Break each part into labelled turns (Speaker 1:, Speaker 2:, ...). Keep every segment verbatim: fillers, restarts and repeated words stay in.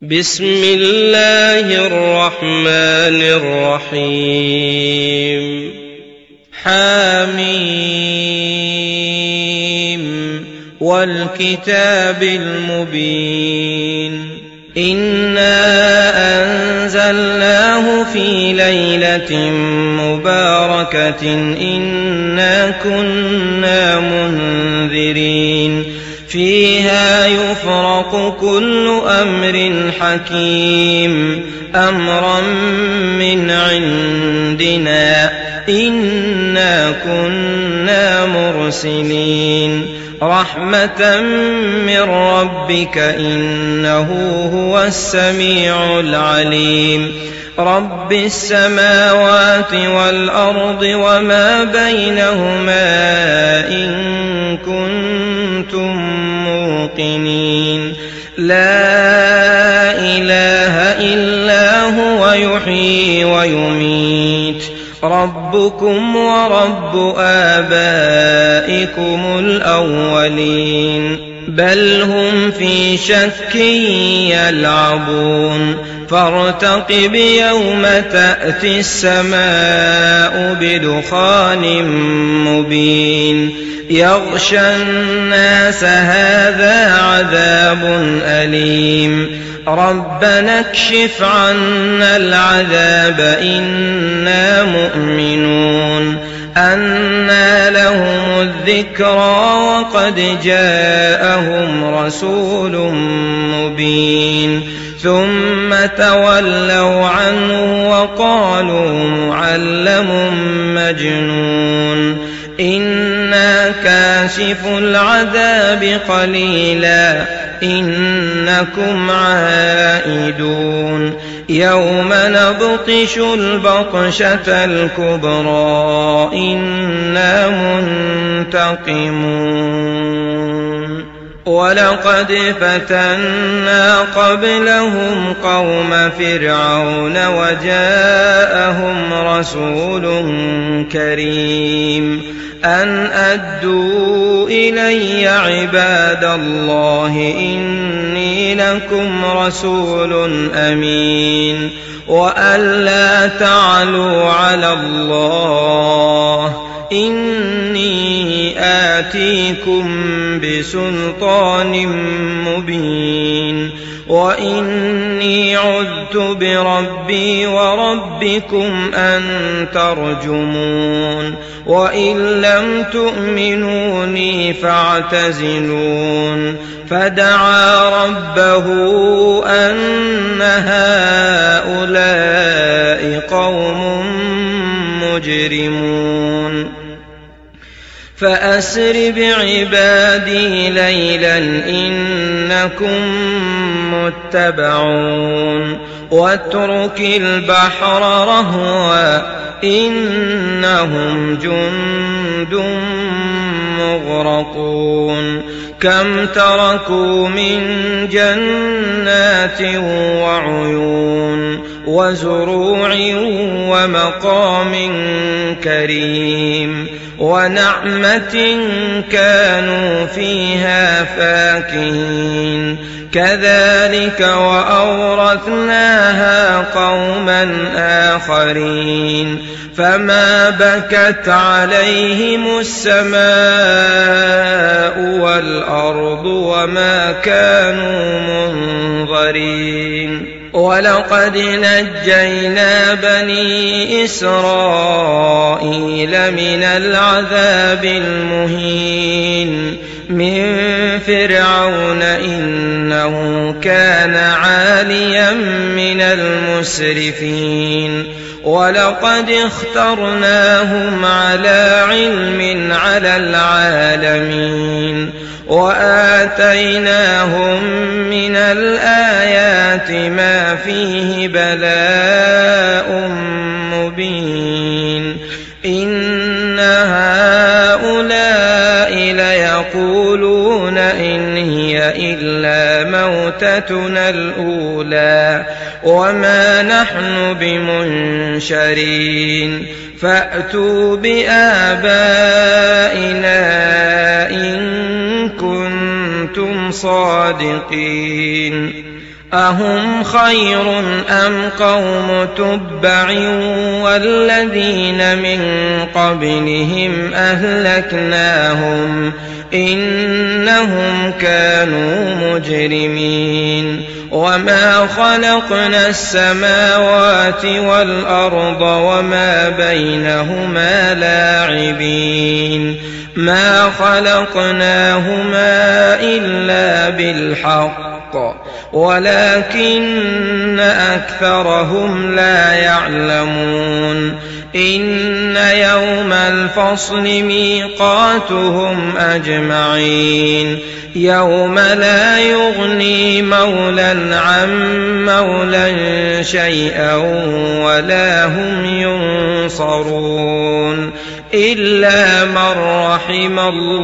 Speaker 1: بسم الله الرحمن الرحيم حميم والكتاب المبين إنا أنزلناه في ليلة مباركة إنا كنا منذرين فيها يفرق كل أمر حكيم أمرا من عندنا إنا كنا مرسلين رحمة من ربك إنه هو السميع العليم رب السماوات والأرض وما بينهما إن كنتم موقنين لا إله إلا هو يحيي ويميت ربكم ورب آبائكم الأولين بل هم في شك يلعبون فارتقب يوم تأتي السماء بدخان مبين يغشى الناس هذا عذاب أليم ربنا اكشف عنا العذاب إنا مؤمنون أنى لهم الذكرى وقد جاءهم رسول مبين ثم تولوا عنه وقالوا معلم مجنون إنا كاشف العذاب قليلا إنكم عائدون يوم نبطش البطشة الكبرى إنا منتقمون ولقد فتنا قبلهم قوم فرعون وجاءهم رسول كريم أن أدوا إلي عباد الله إني لكم رسول أمين وأن لا تعلوا على الله إني آتيكم بسلطان مبين وإني عذت بربي وربكم أن ترجمون وإن لم تؤمنوني فاعتزلون فدعا ربه أن هؤلاء قوم مجرمون فأسر بعبادي ليلا إنكم متبعون واترك البحر رهوا إنهم جند مغرقون كم تركوا من جنات وعيون وزروع ومقام كريم ونعمة كانوا فيها فاكهين كذلك وأورثناها قوما آخرين فما بكت عليهم السماء والأرض وما كانوا منظرين ولقد نجينا بني إسرائيل من العذاب المهين من فرعون إنه كان عاليا من المسرفين ولقد اخترناهم على علم على العالمين وآتيناهم من الآيات ما فيه بلاء مبين إن هؤلاء ليقولون إن هي إلا موتتنا الأولى وما نحن بمنشرين فأتوا بآبائنا إن كنتم صادقين أهم خير أم قوم تبع والذين من قبلهم أهلكناهم إنهم كانوا مجرمين وما خلقنا السماوات والأرض وما بينهما لاعبين ما خلقناهما إلا بالحق ولكن أكثرهم لا يعلمون إن يوم الفصل ميقاتهم أجمعين يوم لا يغني مولى عن مولى شيئا ولا هم ينصرون إلا من رحم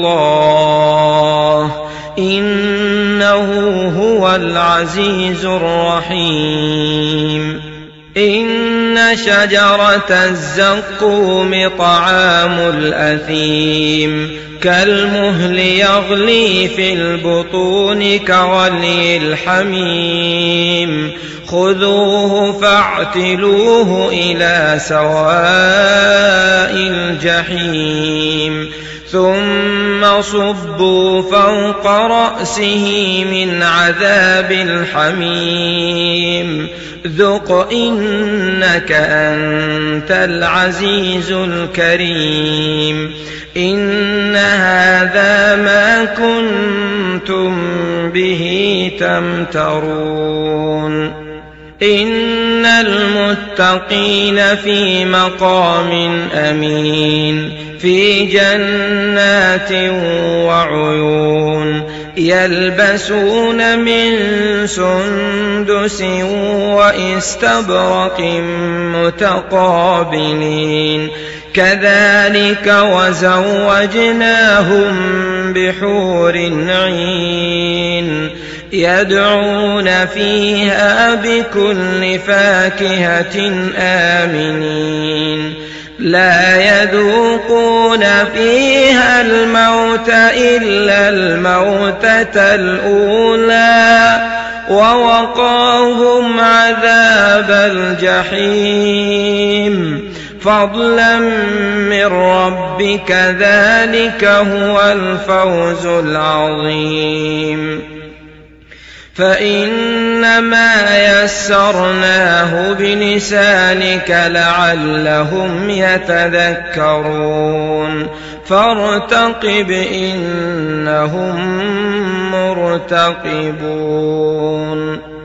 Speaker 1: الله إنه هو العزيز الرحيم إن شجرة الزقوم طعام الأثيم كالمهل يغلي في البطون كغلي الحميم خذوه فاعتلوه إلى سواء الجحيم ثم صبوا فوق رأسه من عذاب الحميم ذق إنك أنت العزيز الكريم إن هذا ما كنتم به تمترون إن المتقين في مقام أمين في جنات وعيون يلبسون من سندس وإستبرق متقابلين كذلك وزوجناهم بحور عين يدعون فيها بكل فاكهة آمنين لا يذوقون فيها الموت إلا الموتة الأولى ووقاهم عذاب الجحيم فضلا من ربك ذلك هو الفوز العظيم فإنما يسرناه بلسانك لعلهم يتذكرون فارتقب إنهم مرتقبون.